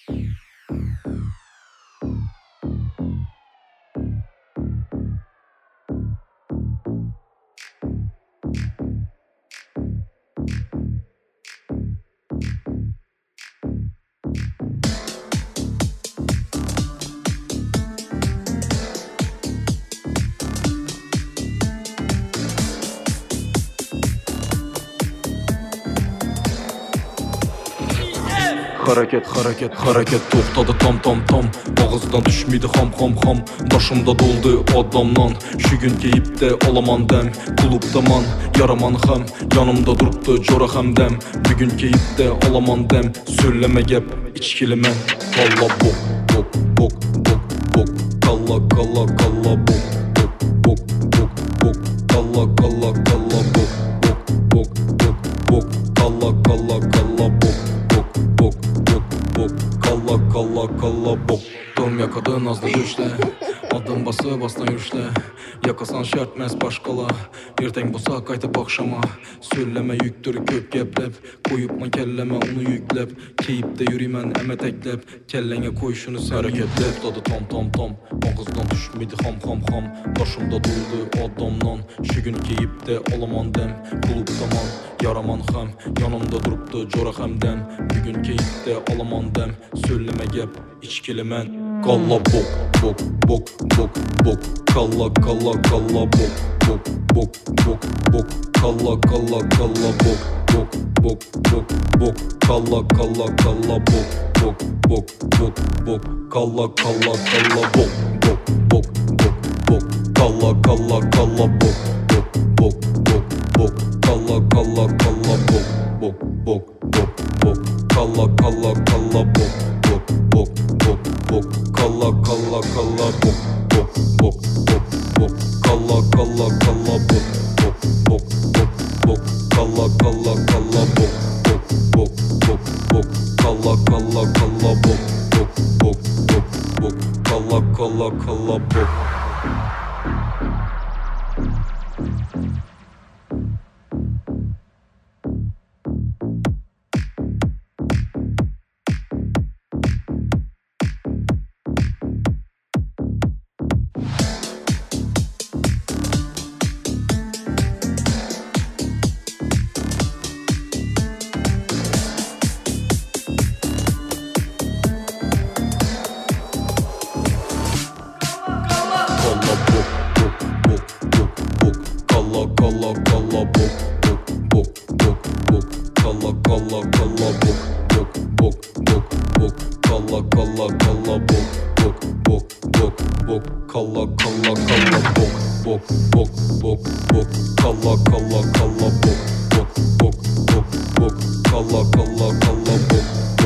Hareket, hareket, hareket to'xtadi tom. Og'izdan tushmaydi xam. Boshimda doldi odamdan. Shu kun keyibda olaman dam. Klubdaman, yaraman ham. Yonimda turibdi jo'ra hamdam. Bugun keyibda olaman dam. So'llama gap, ichkiliman. Kalla bok. Kalla bok. Kalla bok. Kalla bok. Dom yakadı nazlı güçle. Adım bastan yürüşle. Yakasan şartmez başkala. Erteng bolsa qaytib akşama. Söyleme yüktür köp geplep. Koyupman kelleme onu yüklep. Keyipte yürümen eme teklep. Kellenge koy şunu sen hareketlep. Dadı tom. Ağızdan düşmedi ham. Başımda durdu adamdan. Şu gün keyipte olaman dem. Klubdaman, yaraman ham. Yanımda duruptu jora hamdem. Bugün keyipte olaman dem. Söyleme gap, içkilimen. Kalla bok. Kalla bok. Kalla bok. Kalla bok. Kalla bok.